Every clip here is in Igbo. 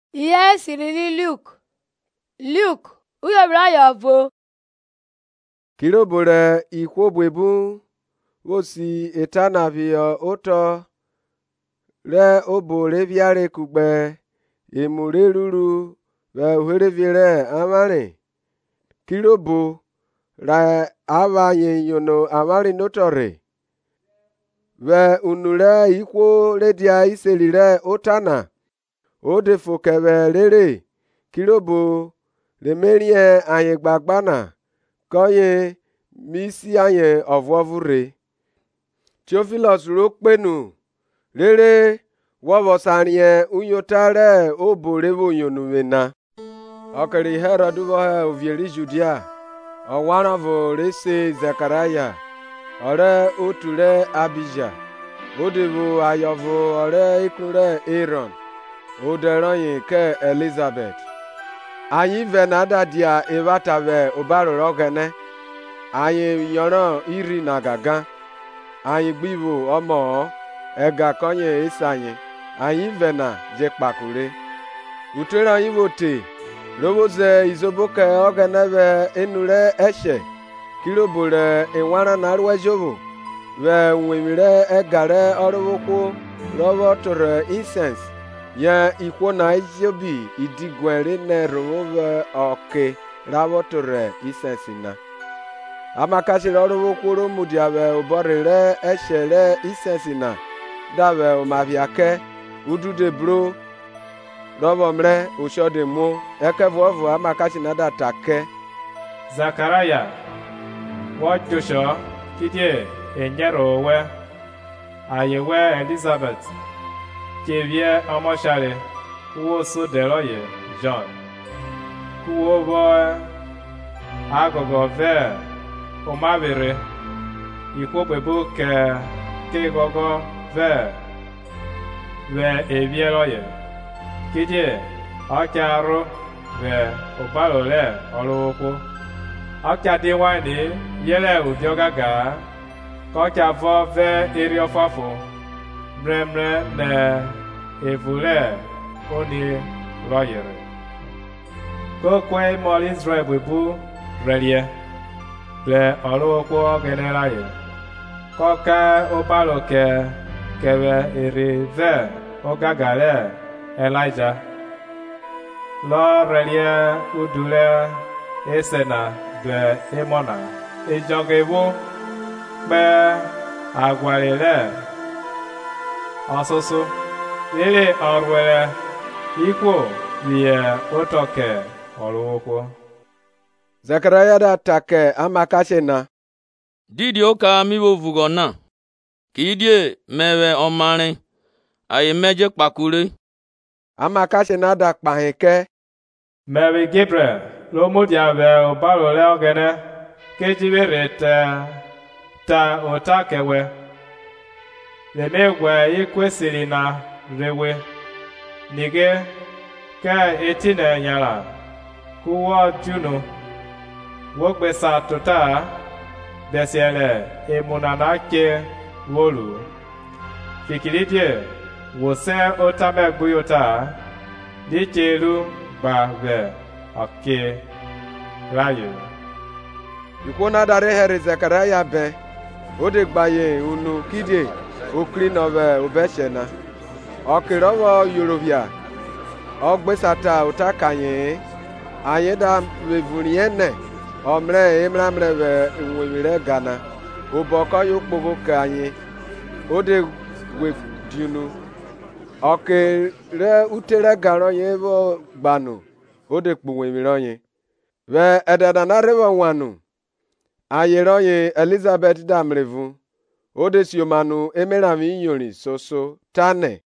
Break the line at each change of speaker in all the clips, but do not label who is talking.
Ihe sirili Luk uyobra yovo
kirobore ikwobwebu wosi etana vio oto re obore viare kugbe emure ruru ve uherevire amare kirobo ra avaye yono amari notore ve unure ikwo redia iselire otana odefo kebe rere kirobo remerie anye gbagbana koye misi anye ovovure Theophilus rokpenu rere wovosarie unyotare obore vonyonuvena okeri Herod vohe ovieri Judea owaravo rese Zekaraya ore oture Abija odevo ayovo ore ikunre Aaron oderoyin ke Elizabeth anyi venada dia evatave obaroro gene anyi yoran iri na gaga anyi gbivo omo ega konye isanye anyi vena je kpakure utere anyi vote roboze izoboke ogeneve enure eshe kirobore enwara na arwejovo ve nwemire egare orowoko robo tore incense ye ikwo na ijobi idigwere ne rovo oke rabo tore incense na amakasi orowoko romudiave oborere eshere incense na dave omaviake udude bro robo mre ushode mo ekevovo amakasi nada take
Zakaraya wa Joshua kidie enyero we ayewe Elizabeth kevie amoshare wo so deroye John kuwo bo agogo ve omavere ikwogbebo ke gogo ve evieroye kidie ọkyarụ ve ụbalole ọlụụkwụ ọkyadị nwanyị yele ụdịọgaga ka ọkyavọ ve eriọfafụ mremre na evule oni rọyere kokwe mọl Israel bwebu relie ble ọlụụkwụ ọgeneraye kọka ụbaloke kebe eri ve ụgagale Elijah lọ relie udule esena de emona ejogewo kpe agwalile ọsụsụ lele ọrụere ikwo vie otoke ọrụokwu
Zekaraya da take amakashe na
didi oka miwo vugona kidie mewe omare aye meje kpakure
amakashe na da kpahike
Mary Gabriel lomudiave obalole ogene kejibere ta otakewe lemegwe ikwesịrị na rewe nige ka etine nyara kuwo junu wogbesa tota desiele emunana ke wolu fikilidie wose otamegbuyota dichelu gba oke rayo
ikwo na dare here Zekaraya be ode gbaye unu kidie okri nove obeshena okirowo Yorovia ogbesata utakanye ayeda wevuriene omre emramre ve nwemire gana oboko yokpogo kanye ode wedinu okere utere garo ye bo gbanu ode kpunwemire onye ve ededa na rewo nwanu ayeronye Elizabeth damrevu ode siomanu emerami inyori soso tane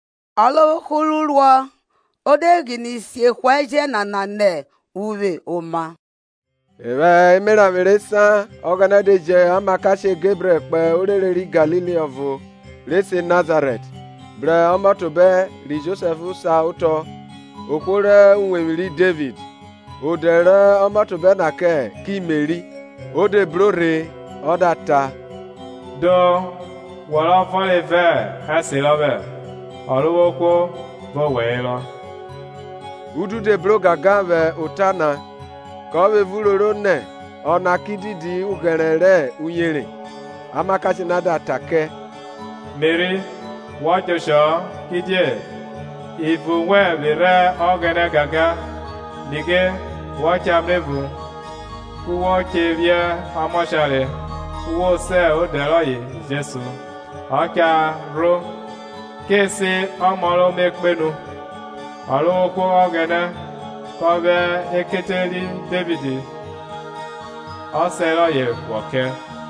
alokululwa ode gini siekweje na nane uwe oma
eve emerami resa oganedeje amakashe Gabriel pe orereri Galili ovo rese Nazareth bre omotobe ri Joseph sa uto okwore unwemiri David odere omotobe na ke ki Mary ode brore odata
do wọrọ fọlẹ fẹ ẹsẹ lọbẹ ọlọwọkọ bọ wẹẹ lọ
udu de bro gaga ve utana ko ve vuloro ne ona kididi ugerere unyere amakachi nada take
Mary wajosho kidie ifu we vire ogene gaga nige wachamlevu kuwo chevie amoshale kuwo se odeloye Jesu aka ro kesi amalo mekpenu aloko ogene kobe eketeli Davidi oseloye woke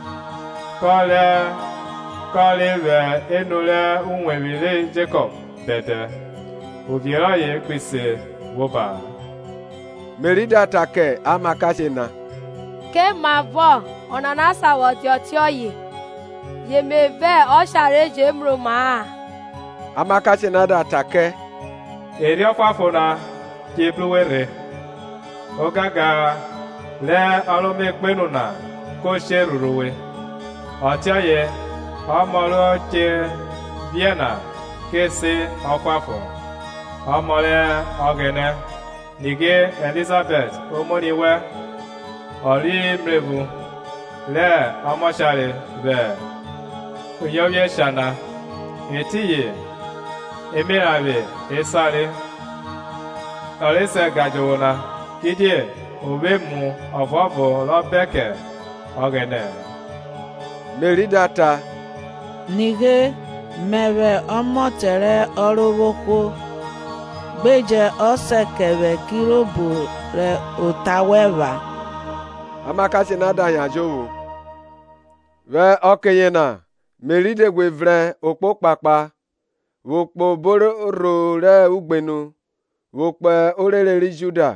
kọ́lé rẹ̀ enulẹ̀ unwemile Jacob bẹ̀dẹ̀ òbíọ́yè pèsè wọ́bà.
Merida take amakache na
ke ma vọ ọnana sawọti ọtí ọyẹ yemeve ọsàrẹjẹ mroma
amakache nada take
Eri ọfafọ na kebluwere ogaga le alomekpenu na kose ruruwe ọtí ọyẹ ọmọlú che Vienna kesi ọfafọ ọmọlẹ ọgẹnẹ nige Elizabeth omoniwe ọrí mrevu lẹ ọmọṣàlẹ bẹ oyọwẹ ṣana etiye emirave esale ọrẹsẹ gajowona kidie òwe mu ọfọfọ lọbẹkẹ ọgẹnẹ.
Merida ta
nige mewe ọmọtere ọrụwokwo gbeje ọsekere kirobo re otaweva
amakache nada yajowo ve okenye na Merida gwevre okpo kpakpa wokpo boro ro re ugbenu wokpe orereri Juda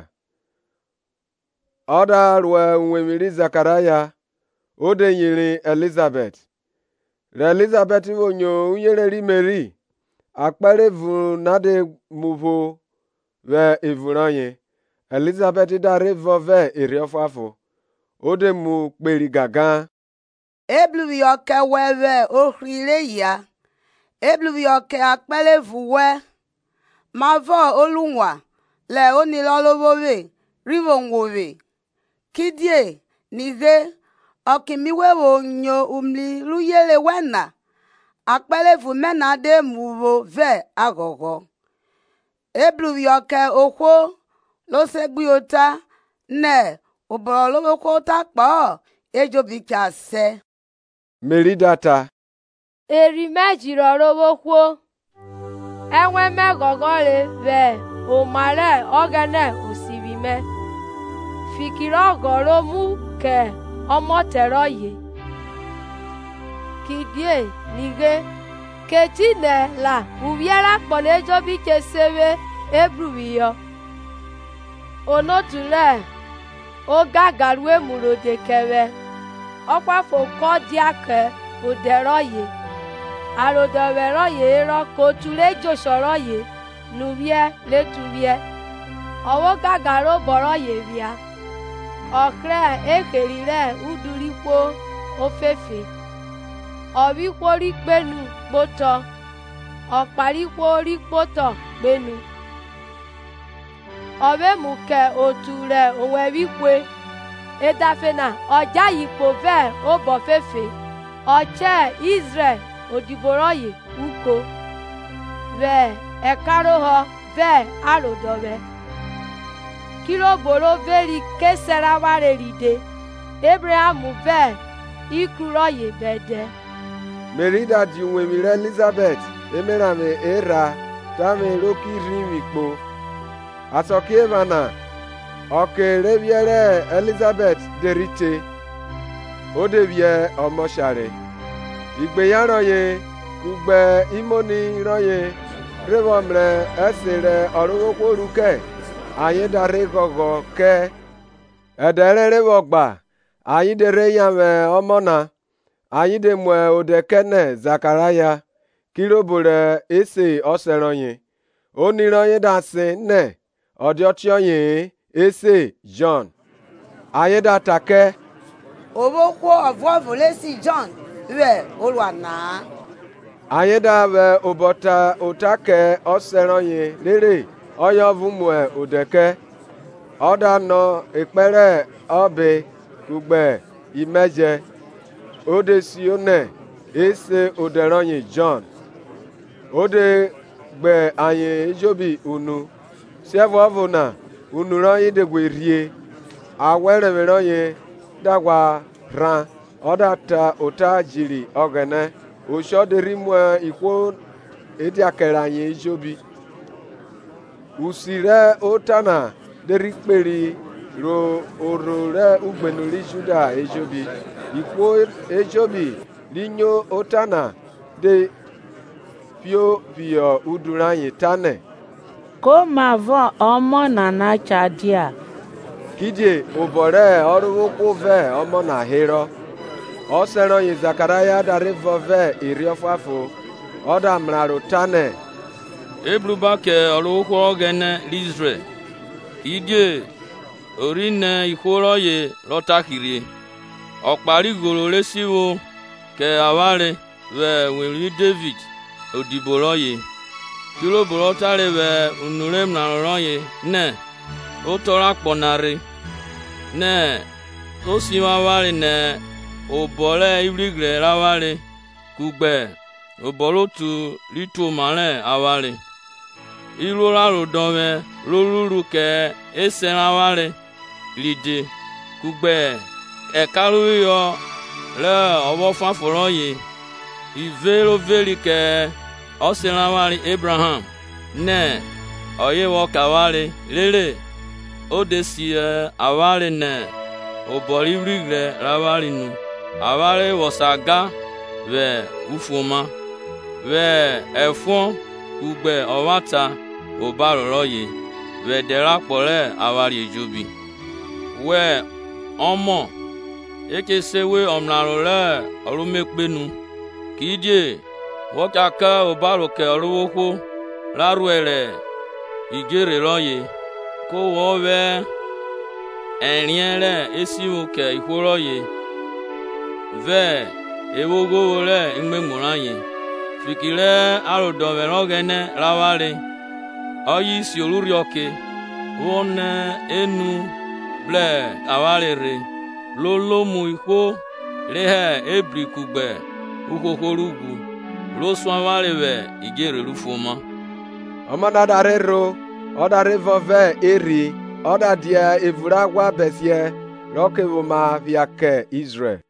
ọda rue nwemiri Zakaraya ode nyiri Elizabeth re Elizabeth wonyo unyereri Mary akpere vu nade muvo ve evuranye Elizabeth dare vove eriofafo ode mu kperi gaga
ebluvi oke wewe ohrile ya ebluvi oke akpele vuwe mavo olunwa le onilolowowe rivonwowe kidie nige okimiwewo nyo umli luyele wena akpele vu mena de muvo ve agogo ebluvi oke okwo losegbiota ne oborolowokota kpo ejobika se
Merida ta
eri mejiri ọrọwokwo enwe megọgọle ve omare ogene osirime fikiri ọgọrọ mu ke ọmọtẹrọye kidie nige ketine la uviera kpọlejobiche sewe ebruwiyo onotule ogagarue murodekere ọkwafọ kọdiake oderoye arodoweroye ero kotule joshoroye nuvie letuvie ọwọ gagaro bọrọye via ọkre ekerire udurikwo ofefe ọbikwo rikpenu kpotọ ọkparikwo rikpotọ kpenu ọbemuke otu re onwebikwe edafena ọjà yìpò bẹ́ẹ̀ ó bọ̀ fẹ́fẹ́ ọ̀chẹ́ Israel òdìbòrọ̀yè uko bẹ́ẹ̀ ẹ̀káròhọ bẹ́ẹ̀ àròdọ̀rẹ́ kíròbòrò bẹ́ẹ̀rì kẹsẹ̀ráwárẹ̀ rìde Abrahamu bẹ́ẹ̀ ikurọ̀yè bẹ́ẹ̀dẹ́.
Merida di nwemire Elizabeth emerame era tame roki rimikpo asọkievana ọkereviere Elizabeth derite odevie ọmọṣare igbeyaroye kugbe imoni roye revomre esere ọrụwokworuke anyị dare gọgọ ke edere revọgba anyị dere yame ọmọna anyị demue odekene Zakaraya kirobore ese ọseronye onironye dasi ne ọdịọchịonye ese John ayeda take
obokwo ọvọvụlesi John we olwana
ayeda ve ụbọta ụtake ọseronye lere oyovumue udeke oda no ekpere obe kugbe imeje ode sione ese oderonyi John ode gbe anyị ejobi unu sievo na unu ronyi degwe rie awere ronyi dagwa ran odata ota jiri ogene oshoderi mwe ikwo edi akere anyị ejobi usire otana derikperi ro orore ugbenuri juda ejobi ikwo ejobi linyo otana de pio uduranyi tane
ko mavo ọmọ nana chadia
kidie obore orukwu ve ọmọ na hero oseronyi zakaraya darivove iriofafo oda mraru tane
eblubake orukwu ogene Israel idie orine ikworoye rotakiri ọkparigoro resiwo ke aware ve wiri David odiboroye kiloboro tare ve unurem na roye ne otora kponare ne osiwaware ne obore ibrigre raware kugbe oborotu litu mare aware irora rodome loruru ke eseraware lide kugbe ekaruyo le owo faforoye ivero velike oseraware Abraham ne oyewo kaware lele odesi aware ne obori rigre raware nu aware wosaga ve ufuma ve efon kugbe owata obaroroye ve derakpore aware ejobi we omo ekesewe omrarore orumekpenu kidie wokaka obaroke oruwokwo raruere igere roye ko wowe enriere esiwoke ikworoye ve ewogowore ingbemoraye fikire arodoverogene raware oyisi olurioke wone enu ble awarere lolomu ikwo rehe ebrikugbe ukokorugu loswawareve igere lufoma
ọmọdadarero ọdarivove eri ọdadia evuragwa besie rokewoma viake Israel